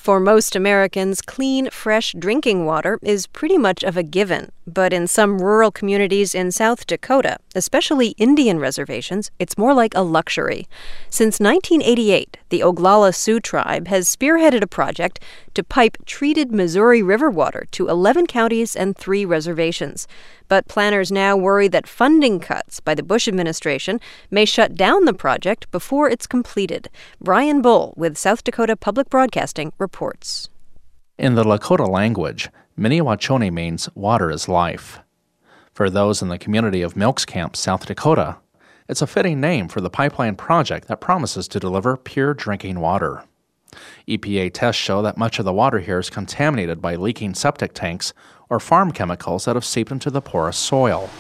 For most Americans, clean, fresh drinking water is pretty much of a given. But in some rural communities in South Dakota, especially Indian reservations, it's more like a luxury. Since 1988, the Oglala Sioux tribe has spearheaded a project to pipe treated Missouri River water to 11 counties and 3 reservations. But planners now worry that funding cuts by the Bush administration may shut down the project before it's completed. Brian Bull with South Dakota Public Broadcasting reports. In the Lakota language, Mini-Wachoni means water is life. For those in the community of Milks Camp, South Dakota, it's a fitting name for the pipeline project that promises to deliver pure drinking water. EPA tests show that much of the water here is contaminated by leaking septic tanks or farm chemicals that have seeped into the porous soil.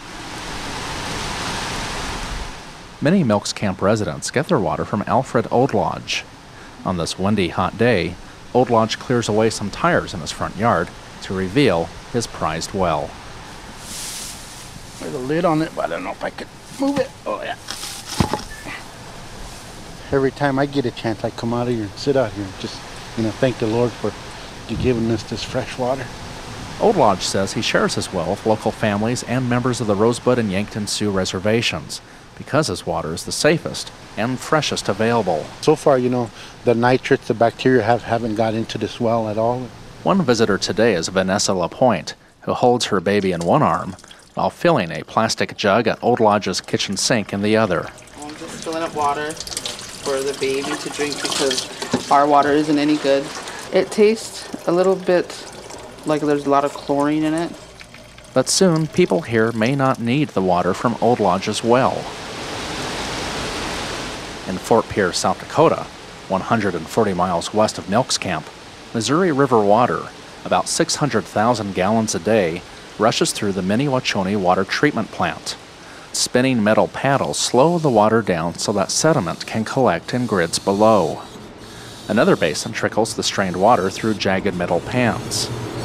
Many Milks Camp residents get their water from Alfred Oldlodge. On this windy, hot day, Oldlodge clears away some tires in his front yard to reveal his prized well. There's a lid on it, but I don't know if I could move it. Oh, yeah. Every time I get a chance, I come out here and sit out here and just, thank the Lord for giving us this fresh water. Oldlodge says he shares his well with local families and members of the Rosebud and Yankton Sioux reservations because his water is the safest and freshest available. So far, the nitrates, the bacteria haven't got into this well at all. One visitor today is Vanessa LaPointe, who holds her baby in one arm while filling a plastic jug at Oldlodge's kitchen sink in the other. I'm just filling up water for the baby to drink because our water isn't any good. It tastes a little bit like there's a lot of chlorine in it. But soon, people here may not need the water from Oldlodge's well. In Fort Pierce, South Dakota, 140 miles west of Milks Camp, Missouri River water, about 600,000 gallons a day, rushes through the Mini-Wachoni water treatment plant. Spinning metal paddles slow the water down so that sediment can collect in grids below. Another basin trickles the strained water through jagged metal pans.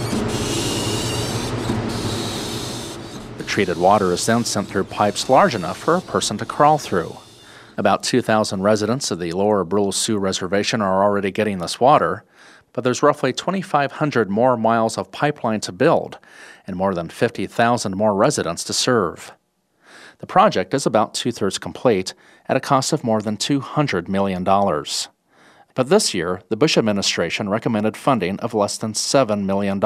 The treated water is then sent through pipes large enough for a person to crawl through. About 2,000 residents of the Lower Brule Sioux Reservation are already getting this water, but there's roughly 2,500 more miles of pipeline to build and more than 50,000 more residents to serve. The project is about two-thirds complete at a cost of more than $200 million. But this year, the Bush administration recommended funding of less than $7 million.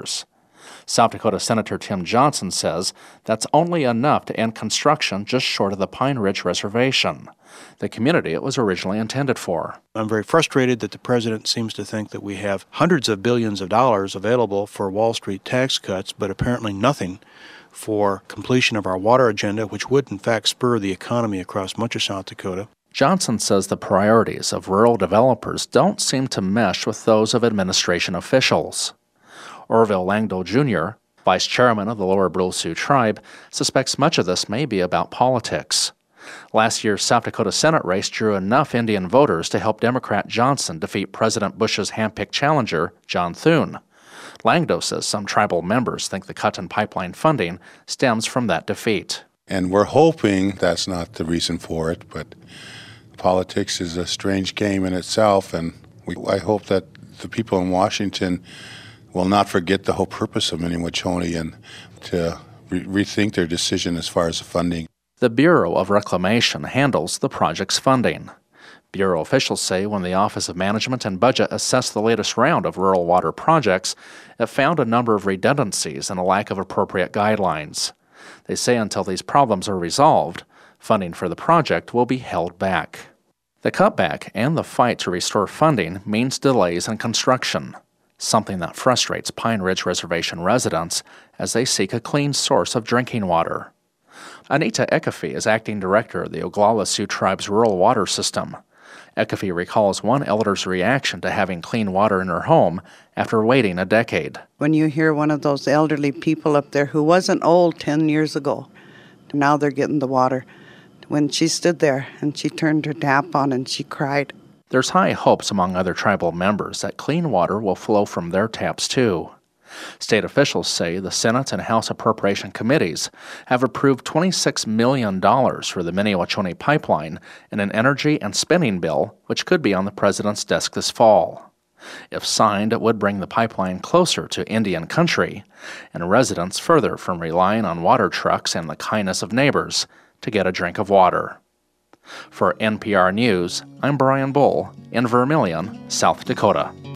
South Dakota Senator Tim Johnson says that's only enough to end construction just short of the Pine Ridge Reservation, the community it was originally intended for. I'm very frustrated that the president seems to think that we have hundreds of billions of dollars available for Wall Street tax cuts, but apparently nothing for completion of our water agenda, which would in fact spur the economy across much of South Dakota. Johnson says the priorities of rural developers don't seem to mesh with those of administration officials. Orville Langdell Jr., vice chairman of the Lower Brule Sioux tribe, suspects much of this may be about politics. Last year's South Dakota Senate race drew enough Indian voters to help Democrat Johnson defeat President Bush's hand-picked challenger, John Thune. Langdell says some tribal members think the cut in pipeline funding stems from that defeat. And we're hoping that's not the reason for it, but politics is a strange game in itself, and I hope that the people in Washington will not forget the whole purpose of Mini-Wachoni and to rethink their decision as far as the funding. The Bureau of Reclamation handles the project's funding. Bureau officials say when the Office of Management and Budget assessed the latest round of rural water projects, it found a number of redundancies and a lack of appropriate guidelines. They say until these problems are resolved, funding for the project will be held back. The cutback and the fight to restore funding means delays in construction, something that frustrates Pine Ridge Reservation residents as they seek a clean source of drinking water. Anita Ekefee is acting director of the Oglala Sioux Tribe's rural water system. Ekefee recalls one elder's reaction to having clean water in her home after waiting a decade. When you hear one of those elderly people up there who wasn't old 10 years ago, now they're getting the water. When she stood there and she turned her tap on and she cried. There's high hopes among other tribal members that clean water will flow from their taps too. State officials say the Senate and House Appropriation Committees have approved $26 million for the Mini-Wachoni pipeline in an energy and spending bill which could be on the president's desk this fall. If signed, it would bring the pipeline closer to Indian country and residents further from relying on water trucks and the kindness of neighbors to get a drink of water. For NPR News, I'm Brian Bull in Vermillion, South Dakota.